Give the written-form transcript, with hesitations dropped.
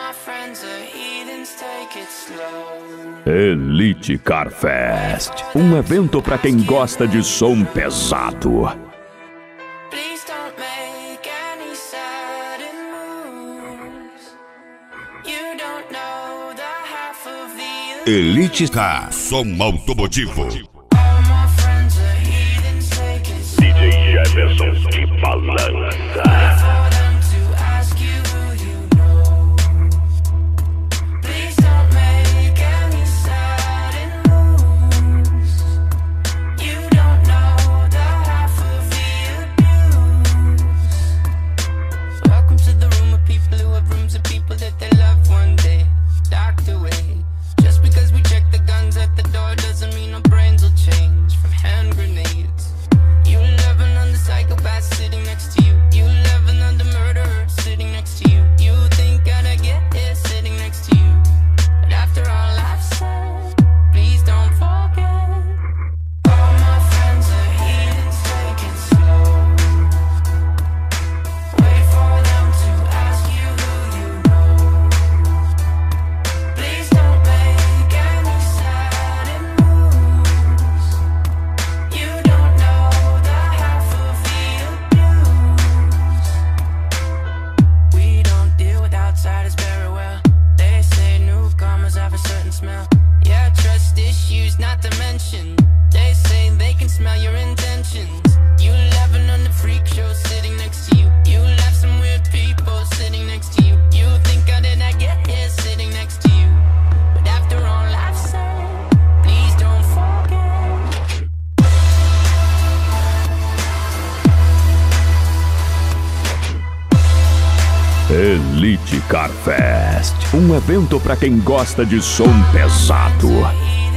Elite Car Fest, um evento para quem gosta de som pesado. Elite Car, som automotivo. DJ Jefferson que balança. Not to mention, they say they can smell your intentions. You laughing on the freak show sitting next to you. You laugh some weird people sitting next to you. You think how did I get here sitting next to you? But after all I've said, please don't forget. Elite Car Fest, um evento para quem gosta de som pesado.